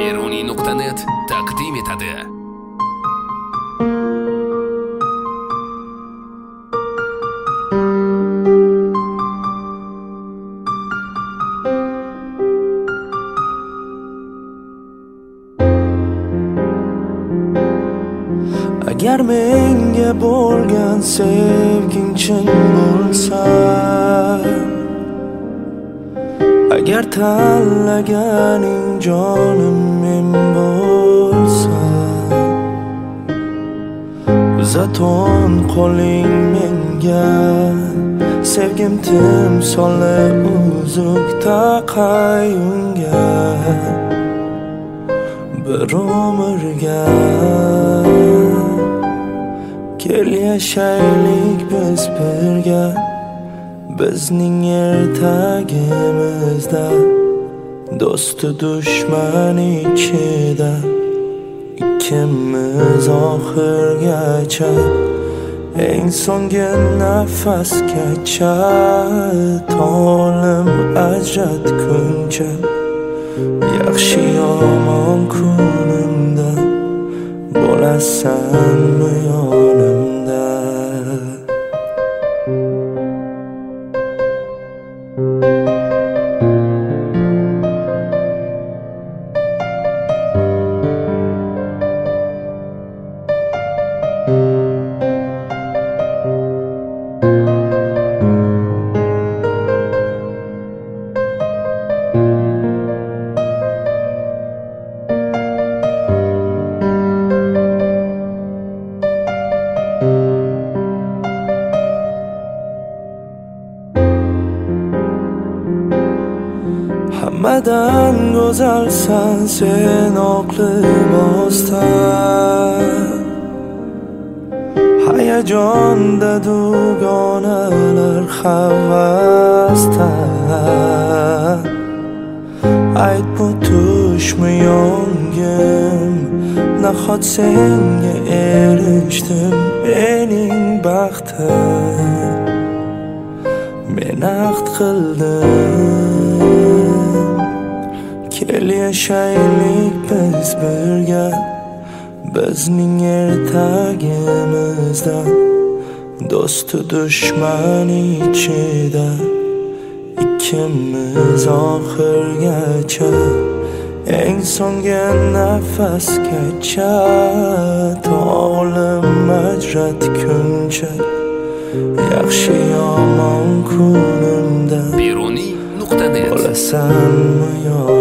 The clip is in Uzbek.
Beruniy.net taqdim etadi. Agar menga bo'lgan sevging chin bo'lsa, agar tanlaganing jonim men bo'lsa, uzaton qo'ling menga, sevgim timsoli uzuk taqayunga, bir umrga kel yashaylik biz birga. Bizning ertagimizda do'stu dushman ichida, ikkimiz oxirgacha, eng so'nggi nafasgacha, to'lim ajratguncha, yaxshi yomon kunimda bo'lasanmi yonimda. Hammadan go'zalsan sen oq libosdan, hayajonda dugonalar havasdan. Ayt bu tushmi yongim, nahot senga erishdim mening baxtim. Men ahd qildim, kel yashaylik biz birga. Bizning ertagimizda do'stu dushman ichida, ikkimiz oxirgacha, eng so'nggi nafasgacha, to'lim ajratguncha, yaxshi yomon kunimda Beruniy.net bo'lasanmi